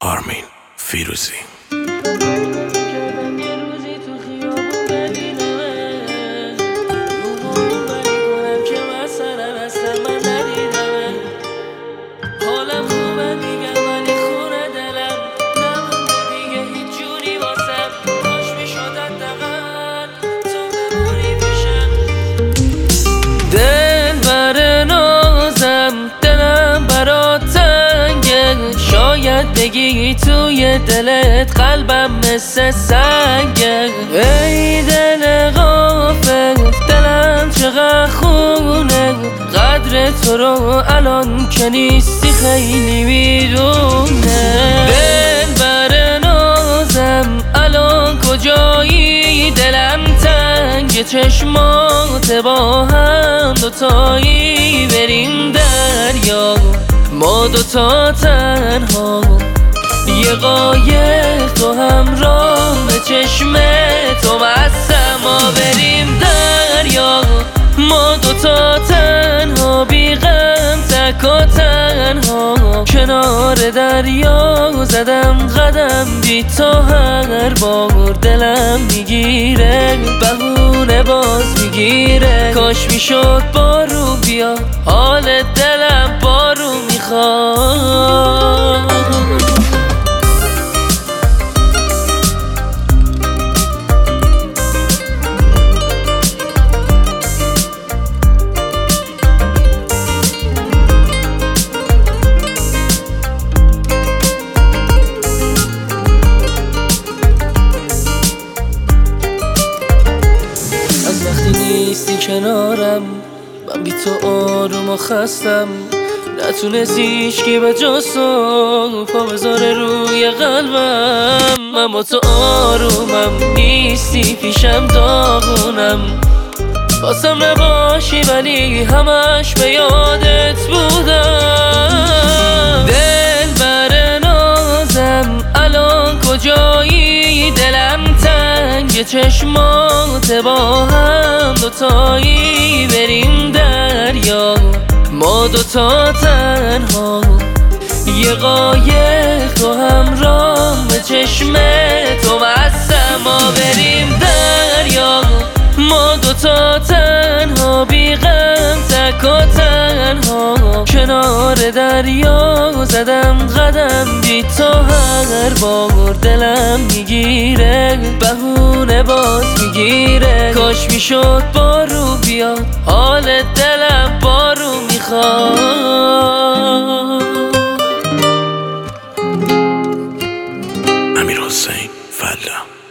آرمین فیروزی. شاید بگی توی دلت قلبم مثل سنگه. ای دل غافل دلم چقدر خونه، قدر تو رو الان که نیستی خیلی میدونه. دلبر نازم الان کجایی؟ دلم تنگ چشمات با هم دوتایی بریم دریا، ما دوتا تنها، یه قایق تو همراه به چشم تو بستم. ما بریم دریا، ما دوتا تنها، بی غم تک و تنها، کنار دریا زدم قدم بی تو هر بار دلم میگیره، بهونه باز میگیره. کاش میشد بارون بیا، حال دلم بارون میخواد. از وقتی نیستی کنارم من بی تو آروم و خستم، نتونستی هیچکی به جز تو پا بذاره روی قلبم. من با تو آرومم، نیستی پیشم داغونم، واسم نباشی ولی همش به یادت بودم. دلبر نازم الان کجایی؟ دلم تنگ چشمات با هم دوتایی بریم دریا، ما دوتا تنها، یه قایق تو همراه به چشم تو بستم. ما بریم دریا، ما دوتا تنها، بی غم تک و تنها، کنار دریا زدم قدم بی تو هر بار دلم میگیره، بهونه باز میگیره. کاش میشد بارون بیا، حال دلم بارون میخواد. امیرحسین فلا.